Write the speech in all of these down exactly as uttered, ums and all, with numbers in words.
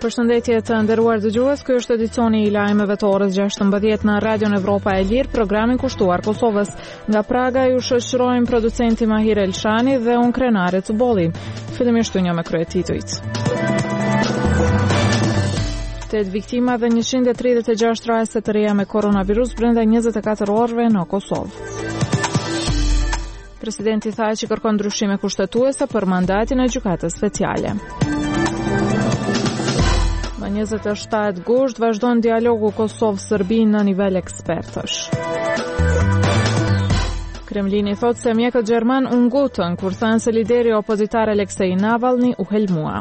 Përshëndetje të nderuar dëgjues, ky është edicioni i lajmeve të orës gjashtëmbëdhjetë në Radion Evropa e Lirë, programin kushtuar Kosovës. Nga Praga ju shoqërojmë producenti Mahir Elshani dhe unë Krenare Cubolli. Fillimisht një me krye titujt. Tetë viktima dhe njëqind e tridhjetë e gjashtë raste të reja me koronavirus brenda njëzet e katër orëve në Kosovë. Presidenti tha që kërkon ndryshime kushtetuese për mandatin e gjykatës speciale. Në njëzet e shtatë gusht vazhdon dialogu Kosovë-Serbi në nivel ekspertësh. Kremlini thot se mjekët gjerman u ngutën kur thanë se lideri opozitar Aleksej Navalny u helmua.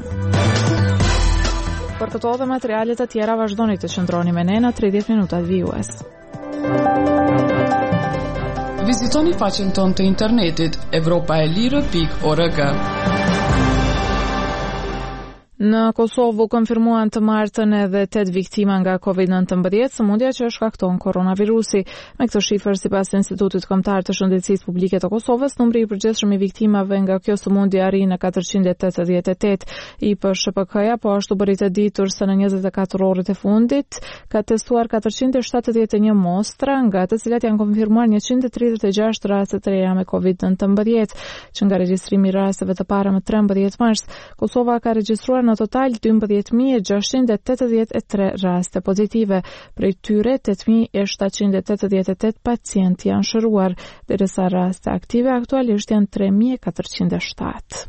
Për këto dhe materialet e tjera vazhdoni të qëndroni me ne në tridhjetë minutat vijues. Vizitoni faqen tonë të internetit evropa e lirë pikë org. Në Kosovë u konfirmuan të martën edhe tetë viktima nga kovid nëntëmbëdhjetë, sëmundja që shkakton koronavirusi. Me këtë shifër, sipas Institutit Kombëtar të Shëndetësisë Publike të Kosovës, numri i përgjithshëm i viktimave nga kjo sëmundje arrin në katërqind e tetëdhjetë e tetë. I P S H P K-ja po ashtu bëri të ditur se në njëzet e katër orët e fundit ka testuar katërqind e shtatëdhjetë e një mostra, nga të cilat janë konfirmuar njëqind e tridhjetë e gjashtë raste të reja me kovid nëntëmbëdhjetë, që nga regjistrimi i rasteve të para më trembëdhjetë mars, Kosova ka regjistruar në total dymbëdhjetë mijë e gjashtëqind e tetëdhjetë e tre raste pozitive. Prej tyre tetë mijë e shtatëqind e tetëdhjetë e tetë pacientë janë shëruar, derisa raste aktive aktualisht janë tre mijë e katërqind e shtatë.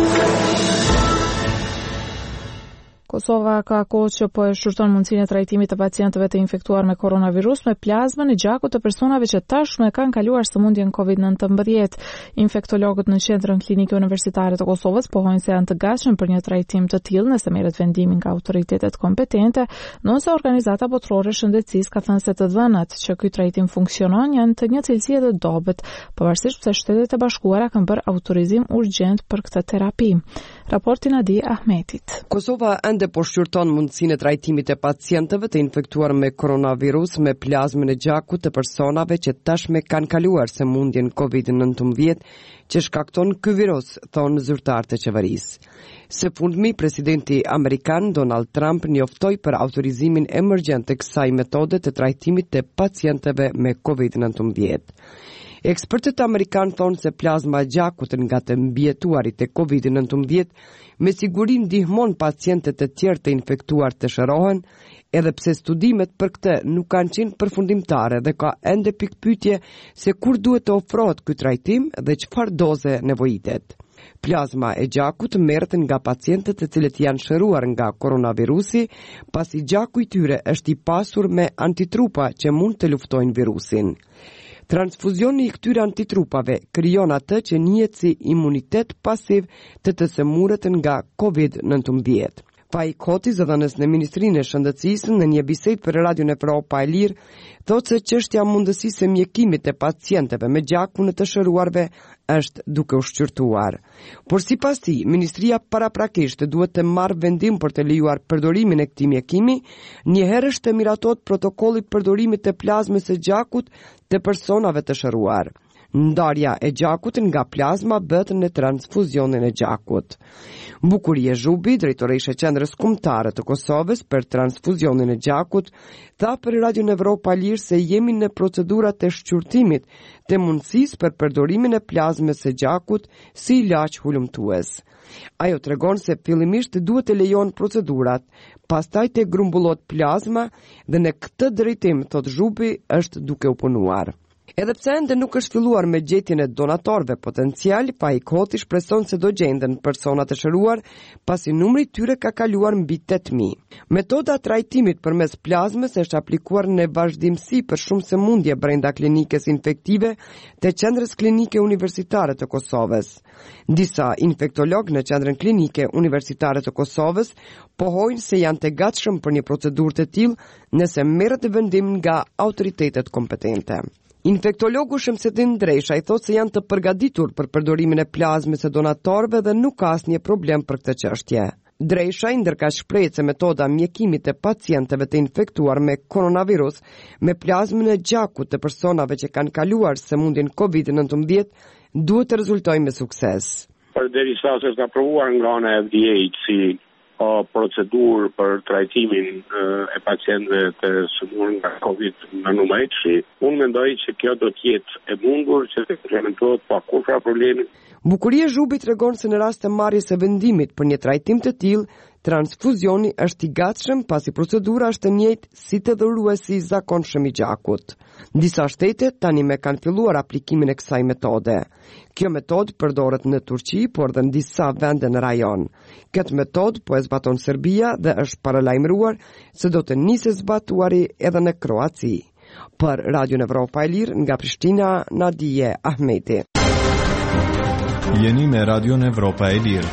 Kosova ka kohë që po e shurton mundësinë e trajtimit të pacientëve të infektuar me koronavirus me plazmën e gjakut të personave që tashmë kanë kaluar sëmundjen kovid nëntëmbëdhjetë. Infektologët në Qendrën Klinike Universitare të Kosovës pohojnë se janë të gatshëm për një trajtim të tillë nëse merret vendimi nga autoritetet kompetente, nëse Organizata Botërore e Shëndetësisë ka thënë se të dhënat që ky trajtim funksionon janë të një cilësie të dobët, pavarësisht pse Shtetet e Bashkuara kanë bërë autorizim urgjent për këtë terapi. Raporti Nadi Ahmetit. Kosova ende po shqyrton mundësinë e trajtimit e pacientëve të infektuar me koronavirus me plazmën e gjakut të personave që tashmë kanë kaluar sëmundjen kovid nëntëmbëdhjetë që shkakton ky virus, thonë zyrtarët e qeverisë. Së fundmi, presidenti amerikan Donald Trump njoftoi për autorizimin emergjent të kësaj metode të trajtimit të pacientëve me kovid nëntëmbëdhjetë. Ekspertët amerikanë thonë se plazma e gjakut nga të mbijetuarit e kovid nëntëmbëdhjetë me siguri ndihmon pacientët e tjerë të infektuar të shërohen, edhe pse studimet për këtë nuk kanë qenë përfundimtare dhe ka ende pikpyetje se kur duhet të ofrohet ky trajtim dhe çfarë doze nevojitet. Plazma e gjakut merret nga pacientët e cilët janë shëruar nga koronavirusi, pasi gjaku i tyre është i pasur me antitrupa që mund të luftojnë virusin. Transfuzioni i këtyre antitrupave krijon atë që njihet si imunitet pasiv të të sëmurët nga kovid nëntëmbëdhjetë. Faik Hoti, zëdhënës në Ministrinë e Shëndetësisë, në një bisedë për Radion Evropa e Lirë, thotë se çështja mundësisë së mjekimit të pacientëve me gjakun të shëruarve është duke u shqyrtuar. Por sipas tij, Ministria paraprakisht duhet të marrë vendim për të lejuar përdorimin e këtij mjekimi, njëherësh të miratohet protokolli i përdorimit të plazmës së gjakut të personave të shëruar. Ndarja e gjakut nga plazma bëhet në transfuzionin e gjakut. Bukurie Zhubi, drejtoresha e Qendrës Kombëtare të Kosovës për transfuzionin e gjakut, tha për Radion Evropa Lirë se jemi në procedurat e shqyrtimit të mundësisë për përdorimin e plazmës së gjakut si ilaç hulumtues. Ajo tregon se fillimisht duhet të lejon procedurat, pastaj të grumbullot plazma dhe në këtë drejtim, thot Zhubi, është duke u punuar. Edhe pse ende nuk është filluar me gjetjen e donatorëve potencial, Faik Hoti shpreson se do gjenden persona të shëruar, pasi numri i tyre ka kaluar mbi tetë mijë. Metoda e trajtimit përmes plazmës është aplikuar në vazhdimsi për shumë sëmundje brenda klinikës infektive të Qendrës Klinike Universitare të Kosovës. Disa infektologë në Qendrën Klinike Universitare të Kosovës pohojnë se janë të gatshëm për një procedurë të tillë nëse merret vendim nga autoritetet kompetente. Infektologu Shemseddin Dresha i thotë se janë të përgatitur për përdorimin e plazmës së donatorëve dhe nuk ka asnjë problem për këtë çështje. Dresha i ndërka shprehje se metoda mjekimit të pacientëve të infektuar me koronavirus me plazmën e gjakut të personave që kanë kaluar sëmundjen kovid nëntëmbëdhjetë duhet të rezultojë me sukses. Përderisa është aprovuar nga ana e F D A si ka procedurë për trajtimin e pacientëve të shënuar nga Covid nëntëmbëdhjetë. Unë mendoj që kjo do të jetë e mundur që të implementohet pa kurrë problemi. Bukuria Zhubi tregon se në rast të marrjes së vendimit për një trajtim të tillë, transfuzioni është i gatshëm pasi procedura është e njëjtë si të dhuruesi i zakonshëm i gjakut. Disa shtete tani me kanë filluar aplikimin e kësaj metode. Kjo metodë përdoret në Turqi, por dhe në disa vende në rajon. Këtë metodë po e zbaton Serbia dhe është paralajmëruar se do të nisë zbatuari edhe në Kroaci. Për Radio Evropa e Lirë nga Prishtina, Nadije Ahmeti. Jeni me Radio Evropa e Lirë.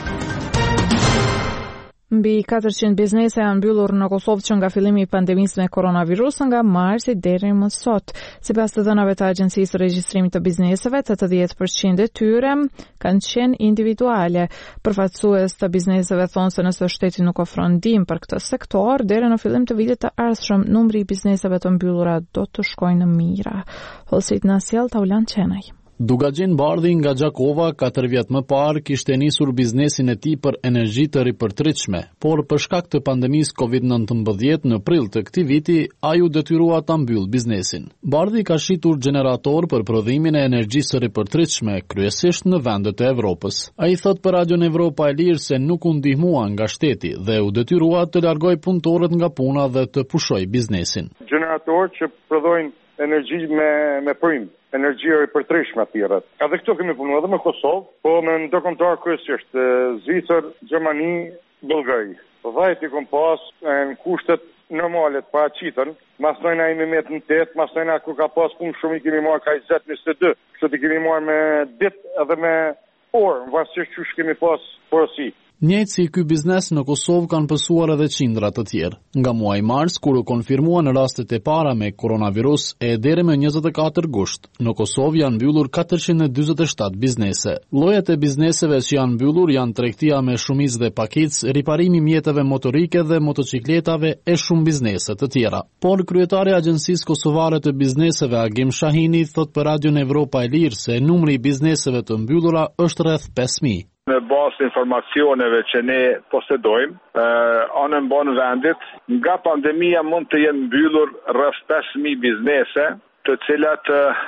Mbi katërqind biznese janë mbyllur në Kosovë që nga fillimi i pandemisë me koronavirus nga marsi deri më sot. Sipas të dhënave të Agjencisë së Regjistrimit të Bizneseve, tetëdhjetë përqind e tyre kanë qenë individuale. Përfaqësues të bizneseve thonë se nëse shteti nuk ofron ndihmë për këtë sektor, deri në fillim të vitit të ardhshëm numri i bizneseve të mbyllura do të shkojë në mijëra. Holsit na sjell Taulan Çenaj. Dugaxhin Bardhi nga Gjakova, katër vjet më parë, kishte nisur biznesin e tij për energji të ripërtritshme, por për shkak të pandemisë Covid nëntëmbëdhjetë në prill të këtij viti, ai u detyrua ta mbyll biznesin. Bardhi ka shitur gjenerator për prodhimin e energjisë së ripërtritshme, kryesisht në vendet e Evropës. Ai thot për Radio Evropa e Lirë se nuk u ndihmua nga shteti dhe u detyrua të largoj punëtorët nga puna dhe të pushoj biznesin. Generator që prodhojnë energji me me prim. Energji e ripërtritshme atyre. Edhe këtu kemi punuar edhe me Kosovë, po me ndërkombëtar kryesisht Zvicër, Gjermani, Bullgari. Vajti kom pas në kushtet normale të paraqiten, masojna i me metë në tetë, masojna ku ka pas punë shumë i kemi marrë ka njëzet njëzet e dy, kështu i kemi marrë me ditë edhe me orë, varësisht që kemi pas porosi. Njëjtë si ky biznes në Kosovë kanë pësuar edhe qindra të tjerë. Nga muaji mars, kur u konfirmuan rastet e para me koronavirus e deri më njëzet e katër gusht, në Kosovë janë mbyllur katërqind e dyzet e shtatë biznese. Llojet e bizneseve që janë mbyllur janë tregtia me shumicë dhe pakicë, riparimi i mjeteve motorike dhe motocikletave e shumë biznese të tjera. Por kryetari i Agjencisë Kosovare të Bizneseve Agim Shahini thot për Radio Evropa e Lirë se numri i bizneseve të mbyllura është rreth pesë mijë. Në bazë të informacioneve që ne posedojmë, anën banë vendit, nga pandemia mund të jenë mbyllur rreth pesë mijë biznese, të cilat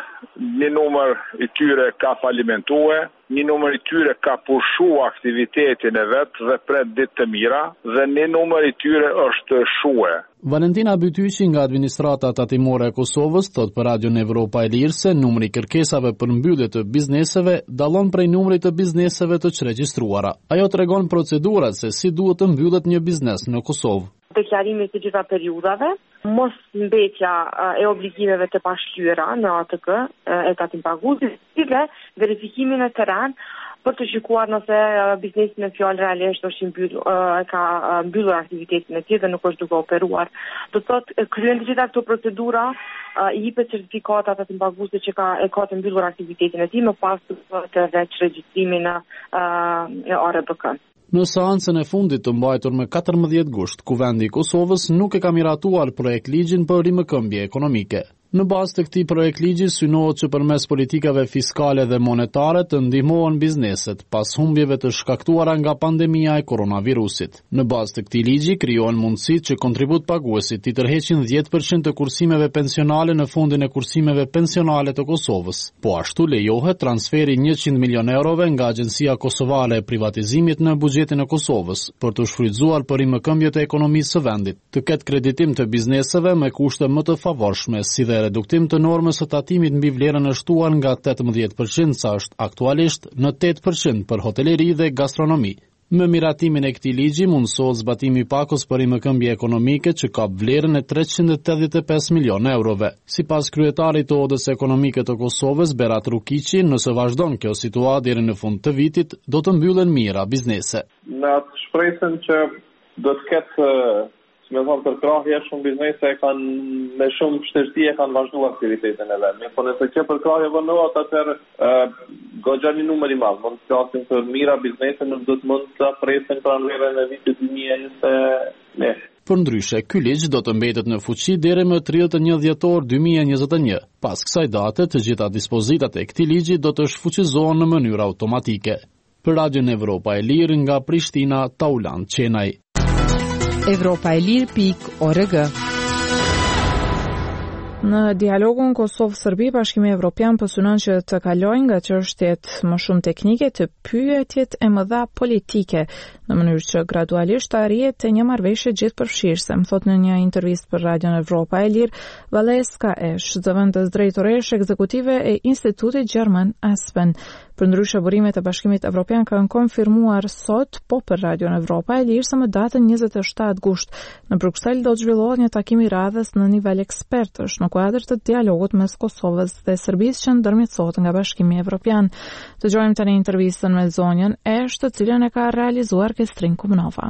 një numër i tyre ka falimentue, një numër i tyre ka pushu aktivitetin e vetë dhe pret ditë të mira, dhe një numër i tyre është shue. Valentina Bytyqi nga administrata tatimore e Kosovës thot për Radio Evropa e Lirë se numri i kërkesave për mbyllje të bizneseve dallon prej numrit të bizneseve të regjistruara. Ajo tregon procedurat se si duhet të mbyllet një biznes në Kosovë. Deklarimit të gjitha periudhave, mos mbetja e obligimeve të pashlyera në A T K, e tatim paguesit, dhe verifikimin e terren për të shikuar nëse biznesin e fjalë realisht është mbyllur, ka mbyllur aktivitetin e tij dhe nuk është duke operuar. Do të thotë kryen të gjitha këto procedura, i jepet certifikata të paguesit që ka e ka të mbyllur aktivitetin e tij, më pas të veç regjistrimin në A R B K. Në seancën e fundit të mbajtur me katërmbëdhjetë gusht, Kuvendi i Kosovës nuk e ka miratuar projekt ligjin për rimëkëmbje ekonomike. Në bazë të këtij projekt ligji synohet që përmes politikave fiskale dhe monetare të ndihmohen bizneset pas humbjeve të shkaktuara nga pandemia e koronavirusit. Në bazë të këtij ligji krijohen mundësitë që kontribut paguesit të tërheqin dhjetë përqind të kursimeve pensionale në fondin e kursimeve pensionale të Kosovës. Po ashtu lejohet transferi njëqind milion eurove nga Agjencia Kosovare e Privatizimit në buxhetin e Kosovës për të shfrytzuar për rimëkëmbjet e ekonomisë së vendit, të ketë kreditim të bizneseve me kushte më të favorshme si dhe reduktim të normës së tatimit mbi vlerën e shtuar nga tetëmbëdhjetë përqind sa është aktualisht në tetë përqind për hoteleri dhe gastronomi. Me miratimin e këtij ligji mundësohet zbatimi i pakos për rimëkëmbje ekonomike që ka vlerën e treqind e tetëdhjetë e pesë milion eurove. Sipas kryetarit të Odës Ekonomike të Kosovës, Berat Rukiqi, nëse vazhdon kjo situatë deri në fund të vitit, do të mbyllen mijëra biznese. Në atë shpresën që do të ketë me thonë përkrahje, shumë biznese kanë me shumë vështirësi e kanë vazhduar aktivitetin e vet. Po nëse kjo përkrahje vënohet, atëherë goxha një numër i madh. Mund të flasim për mijëra biznese, nuk do të mund të presin pranverën e vitit dy mijë e njëzet e një. Përndryshe, ky ligj do të mbetet në fuqi deri më tridhjetë e një dhjetor dy mijë e njëzet e një. Pas kësaj date, të gjitha dispozitat e këtij ligji do të shfuqizohen në mënyrë automatike. Për Radio Evropa e Lirë nga Prishtina, Taulan Çenaj. Evropa e Lirë pikë org. Në dialogun Kosovë-Serbi, Bashkimi Evropian po synon që të kalojë nga çështjet më shumë teknike të pyetjet e mëdha politike, në mënyrë që gradualisht të arrihet te një marrëveshje gjithëpërfshirëse, më thot në një intervistë për Radion Evropa e Lirë, Valeska Esh, zëvendës drejtoresh ekzekutive e Institutit Gjerman Aspen. Përndryshe, burimet e Bashkimit Evropian kanë konfirmuar sot, po për Radion Evropa e Lirë, se më datën njëzet e shtatë gusht në Bruksel do të zhvillohet një takim i radhës në nivel ekspertësh në kuadër të dialogut mes Kosovës dhe Serbisë që ndërmjetësohet nga Bashkimi Evropian. Dëgjojmë tani intervistën me zonjën Esh, të cilën e ka realizuar Kestrin Kumnova.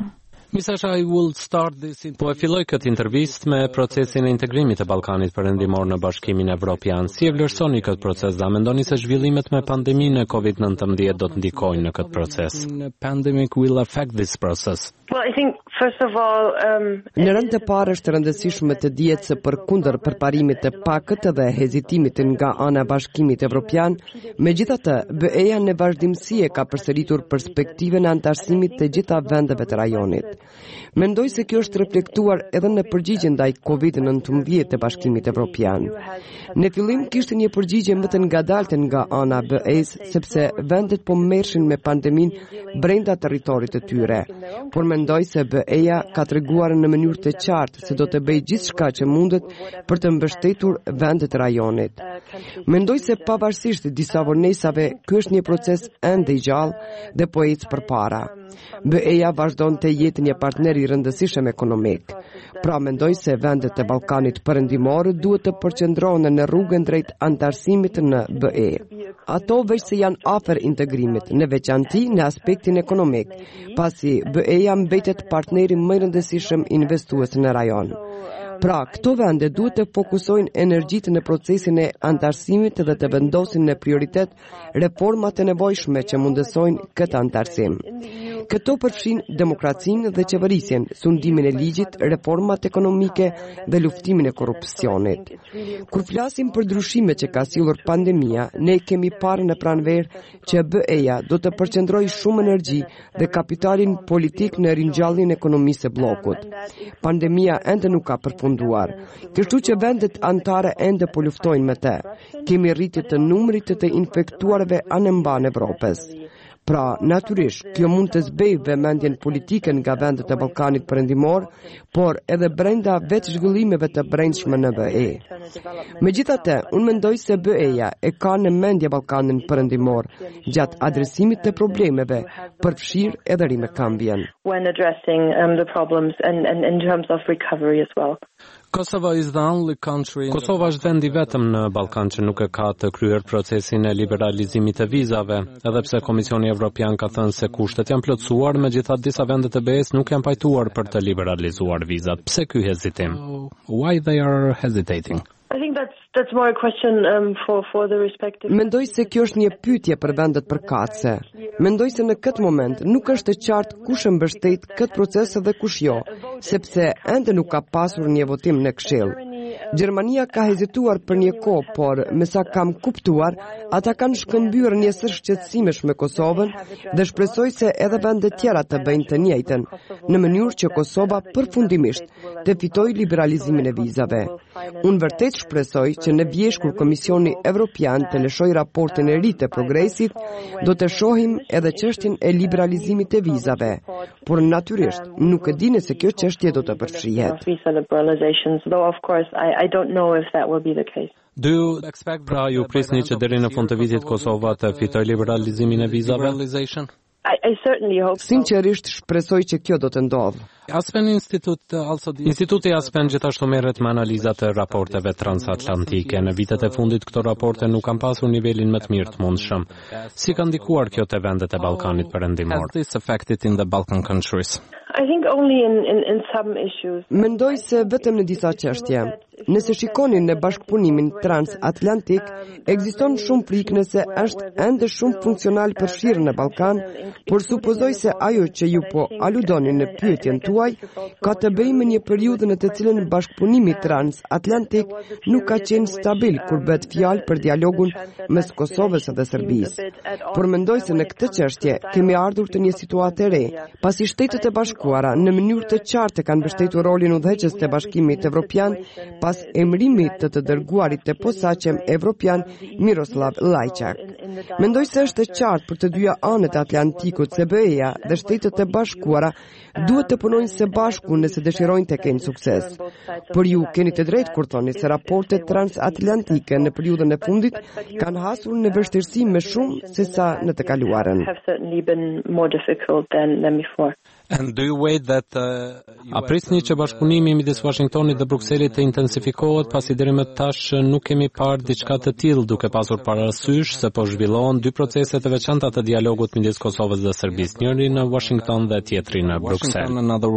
Po e filloj këtë intervistë me procesin e integrimit të Ballkanit Perëndimor në Bashkimin Evropian. Si e vlerësoni këtë proces dhe mendoni se zhvillimet me pandeminë e covid nineteen do të ndikojnë në këtë proces? Pandemic will affect this process. Well, I think first of all, um, në rënd të parë është rëndësishme të dihet se përkundër përparimit të pakët dhe hezitimit nga ana e Bashkimit Evropian, megjithatë, B E-ja në vazhdimsi e ka përsëritur perspektiven e antarësimit të gjitha vendeve të rajonit. Mendoj se kjo është reflektuar edhe në përgjigjen ndaj covid nineteen të Bashkimit Evropian. Në fillim kishte një përgjigje më të ngadaltë nga ana e B E-s, sepse vendet po merreshin me pandeminë brenda territorit të tyre. Por mendoj se B E-ja ka treguar në mënyrë të qartë se do të bëjë gjithçka që mundet për të mbështetur vendet e rajonit. Mendoj se pavarësisht disa vonesave, ky është një proces ende i gjallë dhe po ecë përpara. B E-ja vazhdon të jetë një partner i rëndësishëm ekonomik. Pra mendoj se vendet e Ballkanit Perëndimor duhet të përqendrohen në rrugën drejt antarësimit në B E. Ato veç se janë afër integrimit, në veçanti në aspektin ekonomik, pasi B E-ja mbetet partneri më i rëndësishëm investues në rajon. Pra, këto vende duhet të fokusojnë energjitë në procesin e antarësimit dhe të vendosin në prioritet reformat e nevojshme që mundësojnë këtë antarësim. Këto përfshin demokracinë dhe qeverisjen, sundimin e ligjit, reformat ekonomike dhe luftimin e korrupsionit. Kur flasim për ndryshimet që ka sjellur pandemia, ne kemi parë në pranverë që B E-ja do të përqendrojë shumë energji dhe kapitalin politik në ringjalljen e ekonomisë së bllokut. Pandemia ende nuk ka përfunduar, kështu që vendet anëtare ende po luftojnë me të. Kemi rritje të numrit të infektuarve anëmban Evropës. Pra, natyrisht, kjo mund të zbejë vëmendjen politike nga vendet e Ballkanit Perëndimor, por edhe brenda vetë zhvillimeve të brendshme në B E. Megjithatë, unë mendoj se B E-ja e ka në mendje Ballkanin Perëndimor gjatë adresimit të problemeve, përfshirë edhe rimëkambjen. when addressing um, the problems and, and in terms of recovery as well. Kosova is the only country. Kosova është vendi vetëm në Ballkan që nuk e ka të kryer procesin e liberalizimit të vizave, edhe pse Komisioni Evropian ka thënë se kushtet janë plotësuar, megjithatë disa vende të B E-s nuk janë pajtuar për të liberalizuar vizat. Pse ky hezitim? Why they are hesitating? I think that's that's more a question um, for for the respective. Mendoj se kjo është një pyetje për vendet përkatëse. Mendoj se në këtë moment nuk është e qartë kush e mbështet këtë proces dhe kush jo, sepse ende nuk ka pasur një votim në Këshill. Gjermania ka hezituar për një kohë, por me sa kam kuptuar, ata kanë shkëmbyer një sër shqetësimesh me Kosovën dhe shpresoj se edhe vendet tjera të bëjnë të njëjtën, në mënyrë që Kosova përfundimisht të fitojë liberalizimin e vizave. Unë vërtet shpresoj që në vjesh kur Komisioni Evropian të lëshoj raportin e ri të progresit, do të shohim edhe çështjen e liberalizimit të vizave, por natyrisht nuk e di nëse kjo çështje do të përfshihet. I, I don't know if that will be the case. Do you expect pra ju prisni që deri në fund të vitit Kosova të fitojë liberalizimin e vizave? I, I certainly hope so. Sinqerisht shpresoj që kjo do të ndodhë. Aspen Institute also Instituti Aspen gjithashtu merret me analiza të raporteve transatlantike. Në vitet e fundit këto raporte nuk kanë pasur nivelin më të mirë të mundshëm. Si ka ndikuar kjo te vendet e Ballkanit Perëndimor? Has this affected in the Balkan countries? I think only in, in, in some issues. Mendoj se vetëm në disa çështje. Nëse shikoni në bashkëpunimin transatlantik, ekziston shumë frikë nëse është ende shumë funksional përfshirë në Ballkan, por supozoj se ajo që ju po aludoni në pyetjen tuaj tuaj ka të bëjë me një periudhë në të cilën bashkëpunimi transatlantik nuk ka qenë stabil kur bëhet fjalë për dialogun mes Kosovës dhe Serbisë. Por mendoj se në këtë çështje kemi ardhur te një situatë e re, pasi Shtetet e Bashkuara në mënyrë të qartë kanë mbështetur rolin udhëheqës të Bashkimit Evropian pas emërimit të të dërguarit të posaçëm evropian Miroslav Lajçak. Mendoj se është e qartë për të dyja anët e Atlantikut se B E-ja dhe Shtetet e Bashkuara duhet të punojnë së bashku nëse dëshirojnë të kenë sukses. Por ju keni të drejtë kur thoni se raportet transatlantike në periudhën e fundit kanë hasur në vështirësi më shumë se sa në të kaluarën. And do you wait that uh, A prisni që bashkëpunimi midis Washingtonit dhe Brukselit të intensifikohet pasi deri më tash nuk kemi parë diçka të tillë, duke pasur parasysh se po zhvillohen dy procese të veçanta të dialogut midis Kosovës dhe Serbisë, njëri në Washington dhe tjetri në Bruksel.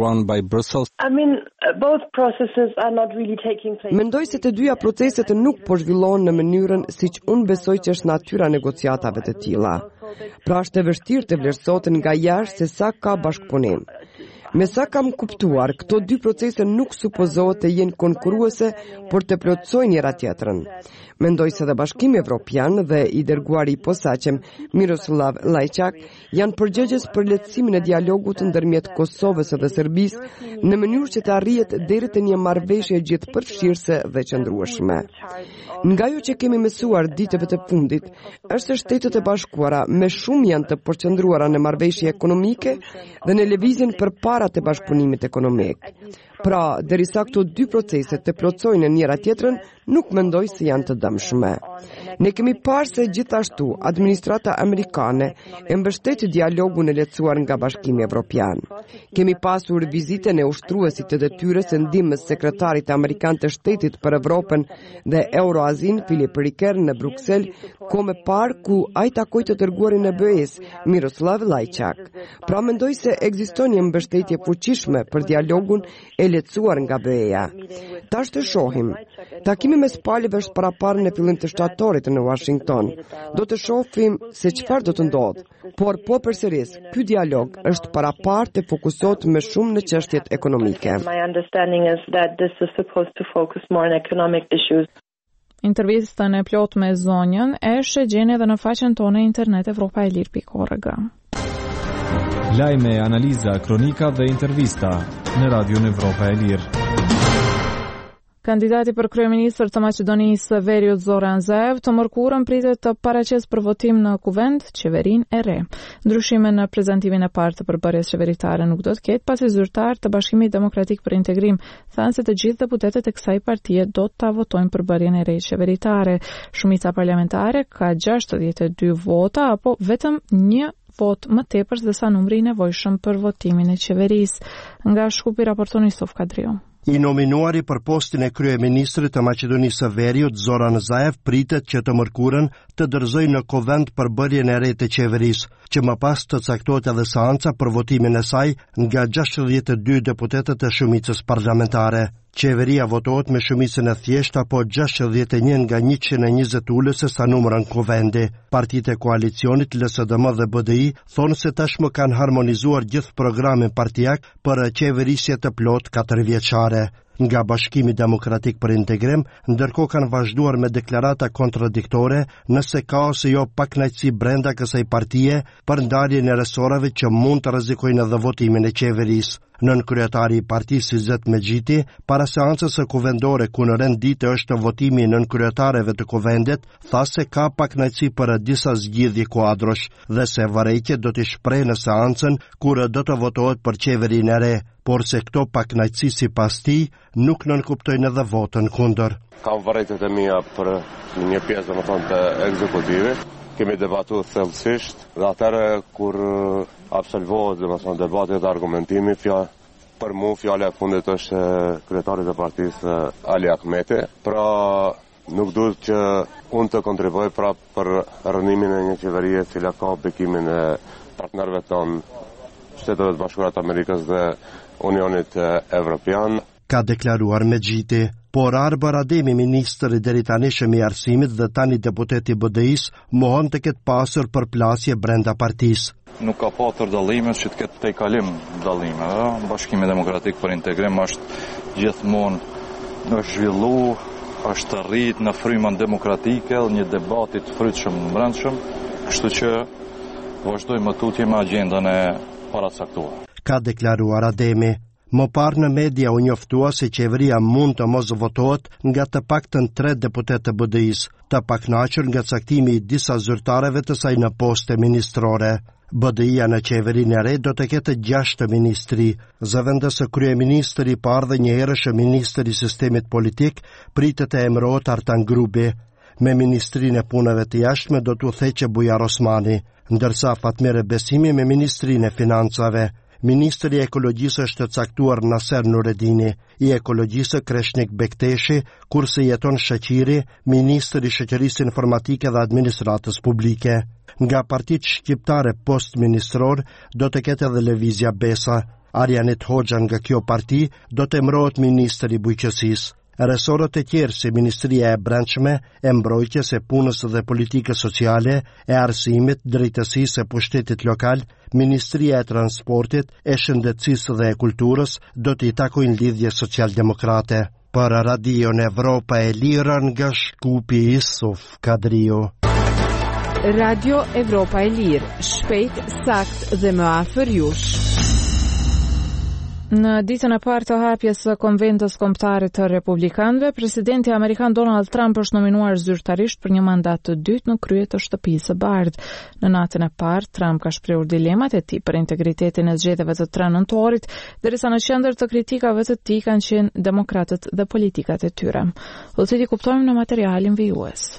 I mean, both processes are not really taking place. Mendoj se të dyja proceset nuk po zhvillohen në mënyrën siç unë besoj që është natyra negociatave të tilla. Pra është e vështirë të vlerësohet nga jashtë se sa ka bashkëpunim. Me sa kam kuptuar, këto dy procese nuk supozohet të jenë konkurruese, por të plotësojnë njëra tjetrën. Mendoj se dhe Bashkimi Evropian dhe i dërguari i posaçëm Miroslav Lajçak janë përgjegjës për lehtësimin e dialogut ndërmjet Kosovës dhe Serbisë në mënyrë që të arrihet deri te një marrëveshje gjithëpërfshirëse dhe qëndrueshme. Nga ajo që kemi mësuar ditëve të fundit, është se Shtetet e Bashkuara me shumë janë të përqendruara në marrëveshje ekonomike dhe në lëvizjen përpara të bashkëpunimit ekonomik. Pra, derisa këto dy procese të plotësojnë njëra tjetrën, nuk mendoj se janë të dëmshme. Ne kemi parë se gjithashtu administrata amerikane e mbështeti dialogun e lehtësuar nga Bashkimi Evropian. Kemi pasur vizitën e ushtruesit të detyrës së ndihmës sekretarit amerikan të shtetit për Evropën dhe Euroazin Philip Ricker në Bruksel, kohë më parë ku ai takoi të dërguarin e B E-s Miroslav Lajçak. Pra mendoj se ekziston një mbështetje fuqishme për dialogun e lehtësuar nga B E-ja. Tash të shohim. Takimi mes palëve është paraparë në fillim të shtatorit në Washington. Do të shohim se çfarë do të ndodhë. Por po përsëris, ky dialog është paraparë të fokusohet më shumë në çështjet ekonomike. My understanding is that this is supposed to focus more on economic issues. Intervistën e plot me zonjën e shegjeni edhe në faqen tonë internet evropa e lir pikë org. Lajme, analiza, kronika dhe intervista në Radion Evropa e Lirë. Kandidati për kryeministër të Maqedonisë Veriut Zoran Zaev të mërkurën pritet të paraqesë për votim në kuvend qeverinë e re. Ndryshime në prezantimin e parë të përbërjes qeveritare nuk do të ketë, pasi zyrtarët të Bashkimit Demokratik për Integrim thanë se të gjithë deputetët e kësaj partie do ta votojnë përbërjen e re qeveritare. Shumica parlamentare ka gjashtëdhjetë e dy vota apo vetëm një vot më tepër se sa numri i nevojshëm për votimin e qeverisë. Nga Shkupi raporton Yusuf Kadriu. I nominuari për postin e kryeministrit të Maqedonisë së Veriut, Zoran Zaev, pritet që të mërkurën të dorëzojë në kuvend përbërjen e re të qeverisë, që më pas të caktohet edhe seanca për votimin e saj nga gjashtëdhjetë e dy deputetët të shumicës parlamentare. Qeveria votohet me shumicën e thjeshtë apo gjashtëdhjetë e një nga njëqind e njëzet ulëse sa numërën kuvendi. Partitë e koalicionit L S D M dhe B D I thonë se tashmë kanë harmonizuar gjithë programin partijak për qeverisje të plot katërvjeçare. Nga Bashkimi Demokratik për Integrim, ndërkohë kanë vazhduar me deklarata kontradiktore nëse ka ose jo pakënaqësi brenda kësaj partie për ndarjen e resorave që mund të rrezikojnë edhe votimin e qeverisë. Nën kryetari i partisë Izzet Megjiti, para seancës së kuvendore ku në rendite është votimi nën kryetareve të kuvendit, tha se ka pakënaqësi për disa zgjidhje kuadrosh dhe se varrejtje do të shprehë në seancën kur do të votohet për qeverinë e re, por se këto pakënaqësi sipas tij nuk nënkuptojnë edhe votën kundër. Kam varrejtjet e mia për një pjesë domethënë të ekzekutivit. Kemi debatuar thellësisht dhe atëherë kur absolvohet domethënë debati dhe argumentimi, fjalë për mua fjala e fundit është kryetari i partisë Ali Ahmeti. Pra nuk duhet që unë të kontribuoj pra për rënimin e një qeverie e cila ka bekimin e partnerëve tonë, Shteteve të Bashkuara të Amerikës dhe Unionit Evropian. Ka deklaruar Megjiti. por Arba Rademi, ministri deri tani shëmi arsimit dhe tani deputeti B D I-s, mohon të ketë pasur përplasje brenda partisë. Nuk ka patër dallime që të ketë tejkalim dallime. Bashkimi Demokratik për Integrim është gjithmonë në zhvillu, është rrit në frymën demokratike, një debatit frytshëm në brendshëm, kështu që vazhdojmë tutje me agendën e paracaktuar. Ka deklaruar Ademi. Më parë në media u njoftua se qeveria mund të mos votohet nga të paktën tre deputetë të B D I-s, të pakënaqur nga caktimi i disa zyrtarëve të saj në poste ministrore. B D I-a në qeverinë e re do të ketë gjashtë ministri, zëvendësë kryeministri i parë dhe një herëshëm ministri i sistemit politik pritet të emërohet Artan Grubi. Me ministrinë e punëve të jashtme do t'u theqe Bujar Osmani, ndërsa Fatmire Besimi me ministrinë e financave. Ministri i Ekologjisë është caktuar Naser Nureddini, i Ekologjisë Kreshnik Bekteshi, kurse jeton Shaqiri, ministri i Shoqërisë Informatike dhe Administratës Publike. Nga partitë shqiptare post-ministror do të ketë edhe Lëvizja Besa. Arjanit Hoxha nga kjo parti do të emërohet ministri i Bujqësisë. Resorët e tjerë si Ministria e Brendshme, e Mbrojtjes së Punës dhe Politikës Sociale, e Arsimit, Drejtësisë e Pushtetit Lokal, Ministria e Transportit, e Shëndetësisë dhe e Kulturës do t'i takojnë lidhje socialdemokrate. Për Radion Evropa e Lirë nga Shkupi Isuf Kadrio. Radio Evropa e Lirë, shpejt, sakt dhe më afër jush. Në ditën e parë të hapjes së konventës kombëtare të republikanëve, presidenti amerikan Donald Trump është nominuar zyrtarisht për një mandat të dytë në krye të Shtëpisë së Bardhë. Në natën e parë, Trump ka shprehur dilemat e tij për integritetin e zgjedhjeve të tre nëntorit, derisa në qendër të kritikave të tij kanë qenë demokratët dhe politikat e tyre. Udhëtiti kuptojmë në materialin vijues.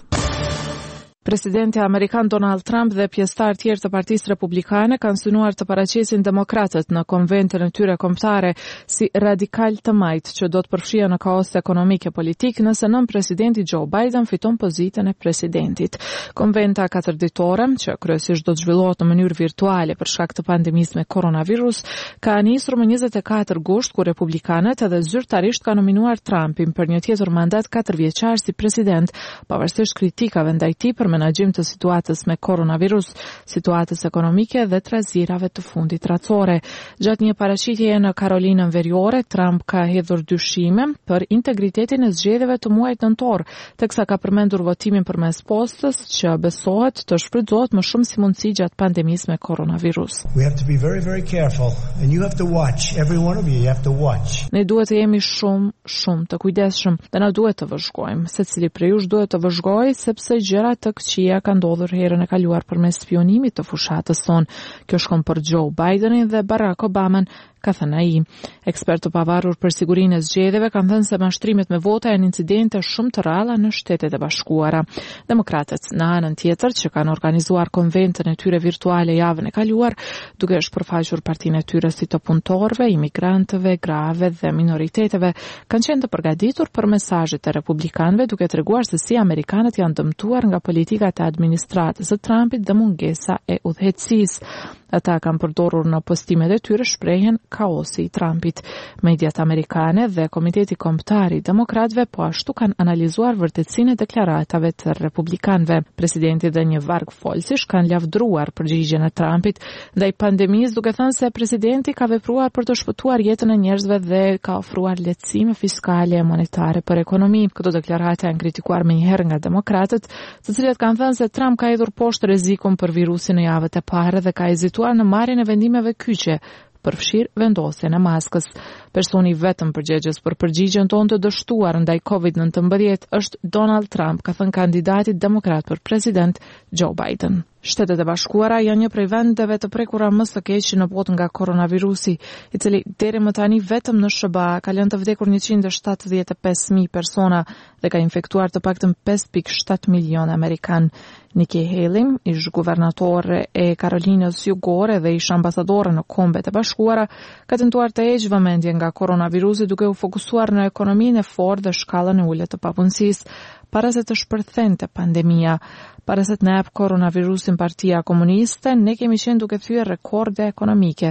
Presidenti amerikan Donald Trump dhe pjesëtar tjerë të Partisë Republikane kanë synuar të paraqesin demokratët në konventën e tyre kombëtare si radikal të majtë që do të përfshijë në kaos ekonomik e politik nëse nën presidenti Joe Biden fiton pozitën e presidentit. Konventa katërditore, që kryesisht do të zhvillohet në mënyrë virtuale për shkak të pandemisë me koronavirus, ka nisur më njëzet e katër gusht ku republikanët edhe zyrtarisht kanë nominuar Trumpin për një tjetër mandat katër vjeçar si president, pavarësisht kritikave ndaj tij për menaxhim të situatës me koronavirus, situatës ekonomike dhe trazirave të fundit racore. Gjatë një paraqitjeje në Karolinën Veriore, Trump ka hedhur dyshime për integritetin e zgjedhjeve të muajit nëntor, teksa ka përmendur votimin përmes postës që besohet të shfrytëzohet më shumë si mundësi gjatë pandemisë me koronavirus. We have to be very very careful and you have to watch, every one of you, you have to watch. Ne duhet të jemi shumë, shumë të kujdesshëm dhe na duhet të vëzhgojmë. Secili prej jush duhet të vëzhgojë sepse gjëra të këqija ka ndodhur herën e kaluar përmes spionimit të fushatës son. Kjo shkon për Joe Bidenin dhe Barack Obaman, ka thënë ai. Ekspertë të pavarur për sigurinë e zgjedhjeve kanë thënë se mashtrimet me vota janë incidente shumë të rralla në Shtetet e Bashkuara. Demokratët në anën tjetër, që kanë organizuar konventën e tyre virtuale javën e kaluar, duke shpërfaqur partinë e tyre si të punëtorëve, imigrantëve, grave dhe minoriteteve, kanë qenë të përgatitur për mesazhet e republikanëve, duke treguar se si amerikanët janë dëmtuar nga politikat e administratës së Trumpit dhe mungesa e udhëheqësisë. Ata kanë përdorur në postimet e tyre shprehjen kaosi i Trumpit. Mediat amerikane dhe Komiteti Kombëtar i Demokratëve po ashtu kanë analizuar vërtetësinë e deklaratave të republikanëve. Presidenti dhe një varg folësish kanë lavdruar përgjigjen e Trumpit ndaj pandemisë, duke thënë se presidenti ka vepruar për të shpëtuar jetën e njerëzve dhe ka ofruar lehtësime fiskale e monetare për ekonomi. Këto deklarate janë kritikuar menjëherë nga demokratët, të cilët kanë thënë se Trump ka hedhur poshtë rrezikun për virusin në javët e para dhe ka hezituar në marrjen e vendimeve kyçe, përfshir vendosjen e maskës. Personi vetëm përgjegjës për përgjigjen tonë të dështuar ndaj kovid nëntëmbëdhjetë është Donald Trump, ka thënë kandidati demokrat për president Joe Biden. Shtetet e Bashkuara janë një prej vendeve të prekura më së keq në botë nga koronavirusi, i cili deri më tani vetëm në S B A ka lënë të vdekur njëqind e shtatëdhjetë e pesë mijë persona dhe ka infektuar të paktën pesë pikë shtatë milion amerikan. Nikki Haley, ish guvernatore e Karolinës Jugore dhe ish ambasadore në Kombet e Bashkuara, ka tentuar të heqë vëmendjen nga koronavirusi duke u fokusuar në ekonominë e fortë dhe shkallën e ulët të papunësisë, para se të shpërthente pandemia. Para se të na jap koronavirusin Partia Komuniste, ne kemi qenë duke thyer rekorde ekonomike.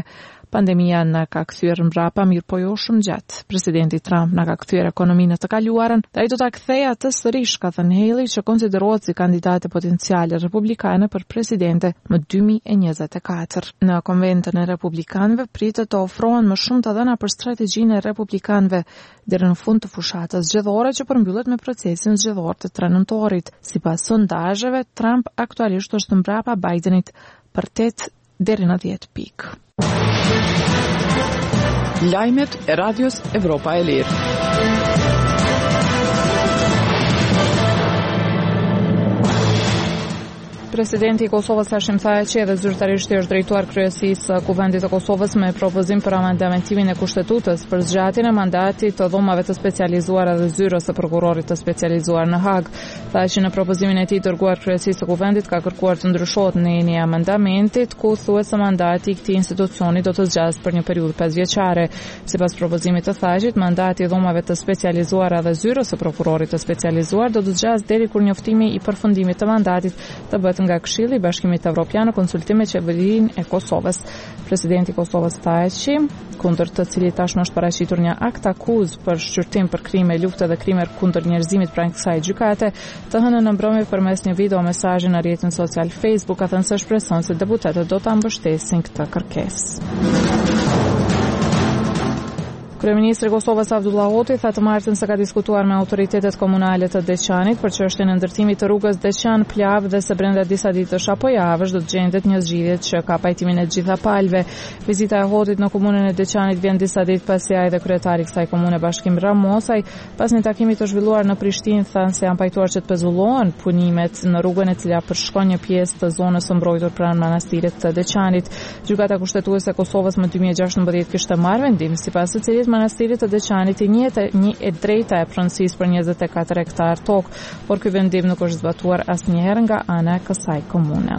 Pandemia na ka kthyer mbrapa mirë po jo shumë gjatë. Presidenti Trump na ka kthyer ekonominë të kaluarën dhe ai do ta kthejë atë sërish, ka thënë Haley, që konsiderohet si kandidate potenciale republikane për presidente në dy mijë e njëzet e katër. Në konventën e republikanëve pritet të ofrohen më shumë të dhëna për strategjinë e republikanëve deri në fund të fushatës zgjedhore që përmbyllet me procesin zgjedhor të tre nëntorit. Sipas sondazheve, Trump aktualisht është mbrapa Bidenit për tetë deri në dhjetë pikë. Lajmet e Radios Evropa e Lirë. Presidenti i Kosovës Hashim Thaçi edhe zyrtarisht i është drejtuar kryesisë së Kuvendit të Kosovës me propozim për amendamentimin e Kushtetutës për zgjatjen e mandatit të dhomave të specializuara dhe zyrës së prokurorit të specializuar në Hag. Thaçi në propozimin e tij dërguar kryesisë së Kuvendit ka kërkuar të ndryshohet neni i amendamentit ku thuhet se mandati i këtij institucioni do të zgjahet për një periudhë pesëvjeçare. Sipas propozimit të Thaçit, mandati i dhomave të specializuara dhe zyrës së prokurorit të specializuar do të zgjahet deri kur njoftimi i përfundimit të mandatit të bëhet nga Këshilli i Bashkimit Evropian në konsultim me qeverinë e Kosovës. Presidenti i Kosovës Thaçi, kundër të cilit tashmë është paraqitur një akt akuzë për shqyrtim për krime lufte dhe krime kundër njerëzimit pranë kësaj gjykate, të hënën në mbrëmje përmes një video mesazhi në rrjetin social Facebook, ka thënë se shpreson se deputetët do ta mbështesin këtë kërkesë. Kryeministri i Kosovës Abdullah Hoti tha të martën se ka diskutuar me autoritetet komunale të Deçanit për çështjen e ndërtimit të rrugës Deçan-Plav dhe se brenda disa ditësh apo javësh do të gjendet një zgjidhje që ka pajtimin e të gjitha palëve. Vizita e Hotit në komunën e Deçanit vjen disa ditë pasi ai dhe kryetari i kësaj komune Bashkim Ramosaj, pas një takimi të zhvilluar në Prishtinë, thanë se janë pajtuar që të pezullohen punimet në rrugën e cila përshkon një pjesë të zonës së mbrojtur pranë manastirit të Deçanit. Gjykata kushtetuese e Kosovës më dy mijë e gjashtëmbëdhjetë kishte marrë vendim sipas së cilit manastirit të Deçanit i njëjtë një e drejta e pronësisë për njëzet e katër hektar tokë, por ky vendim nuk është zbatuar asnjëherë nga ana e kësaj komune.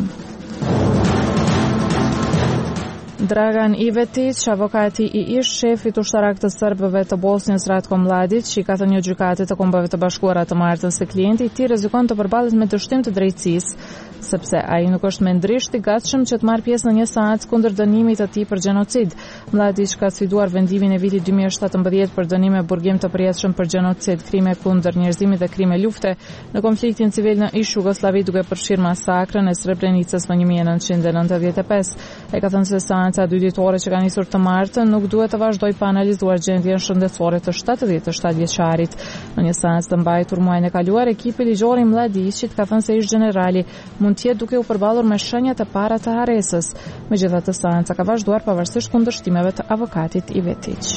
Dragan Ivetić, avokati i ish shefit ushtarak të serbëve të Bosnjës Ratko Mladić, i ka thënë një gjykate të Kombeve të Bashkuara të martën se klienti i tij rrezikon të përballet me dështim të drejtësisë, sepse ai nuk është mendrisht i gatshëm që të marrë pjesë në një seancë kundër dënimit të tij për gjenocid. Mladić ka sfiduar vendimin e vitit dy mijë e shtatëmbëdhjetë për dënim me burgim të përjetshëm për gjenocid, krime kundër njerëzimit dhe krime lufte në konfliktin civil në ish Jugosllavi, duke përfshirë masakrën e Srebrenicës në një mijë e nëntëqind e nëntëdhjetë e pesë. Ai ka thënë se seanca dy ditore që ka nisur të martën nuk duhet të vazhdojë pa analizuar gjendjen shëndetësore të shtatëdhjetë të shtatëvjeçarit. Në një seancë të mbajtur muajin e kaluar, ekipi ligjor i Mladićit ka thënë se ish generali mund të jetë duke u përballur me shenjat e para të harresës. Megjithatë, seanca ka vazhduar pavarësisht kundërshtimeve të avokatit Ivetić.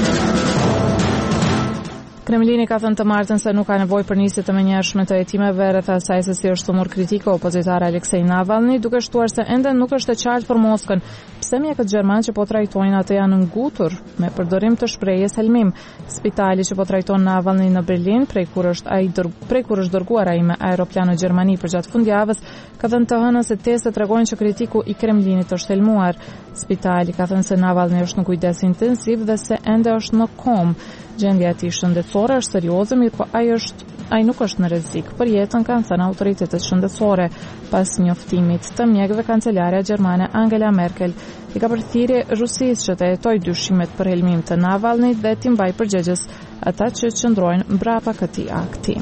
Kremlini ka thënë të martën se nuk ka nevojë për nisje të menjëhershme të hetimeve rreth asaj se si është thumur kritike opozitari Aleksej Navalny, duke shtuar se ende nuk është e qartë për Moskën pse mjekët gjerman që po trajtojnë atë janë ngutur me përdorim të shprehjes helmim. Spitali që po trajton Navalny në Berlin, prej kur është ai prej kur është dërguar ai me aeroplan në Gjermani përgjatë fundjavës, ka thënë të hënën se testet tregojnë që kritiku i Kremlinit është helmuar. Spitali ka thënë se Navalny është në kujdes intensiv dhe se ende është në komë. Gjendja e tij shëndetësore është serioze, mirë po ai është ai nuk është në rrezik për jetën, kanë thënë autoritetet shëndetësore. Pas njoftimit të mjekëve, kancelarja gjermane Angela Merkel i ka përthirrje Rusisë që të hetojë dyshimet për helmim të Navalnit dhe t'i mbajë përgjegjës ata që qëndrojnë mbrapa këtij akti.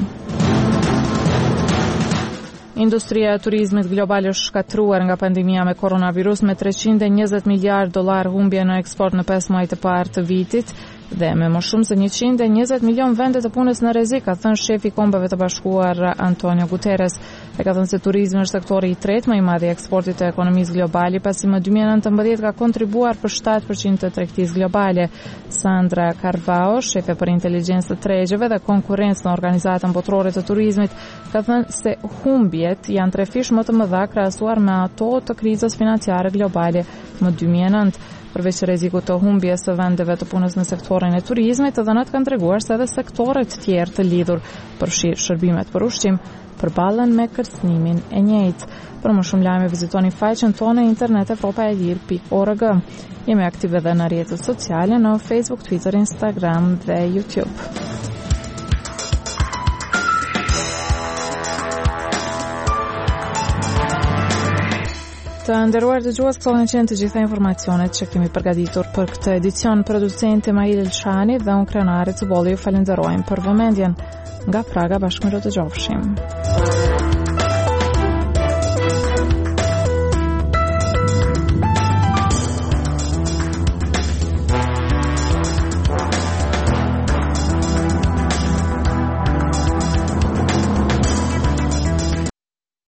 Industria e turizmit global është shkatruar nga pandemia me koronavirus me treqind e njëzet miliard dollar humbje në eksport në pesë muaj të parë të vitit dhe me më shumë se njëqind e njëzet milion vende të punës në rrezik, ka thënë shefi i Kombeve të Bashkuara Antonio Guterres. Ai ka thënë se turizmi është sektori i tretë më i madh i eksportit të ekonomisë globale, pasi më dy mijë e nëntëmbëdhjetë ka kontribuar për shtatë përqind të tregtisë globale. Sandra Carvao, shefe për inteligjencë të tregjeve dhe konkurrencë në Organizatën Botërore të Turizmit, ka thënë se humbjet janë trefish më të mëdha krahasuar me ato të krizës financiare globale më dy mijë e nëntë. Përveç rrezikut të humbjes së vendeve të punës në sektorin e turizmit, të dhënat kanë treguar se edhe sektorët tjerë të lidhur, përfshirë shërbimet për ushqim, përballen me kërcënimin e njëjtë. Për më shumë lajme vizitoni faqen tonë në internet evropa e lirë pikë org. Jemi aktive edhe në rrjetet sociale në Facebook, Twitter, Instagram dhe YouTube. Të nderuar dëgjues, këto janë të gjitha informacionet që kemi përgatitur për këtë edicion. Producenti Mail Elshani dhe unë Krenari Cubolli ju falenderojmë për vëmendjen. Nga Praga bashkë me të dëgjofshim.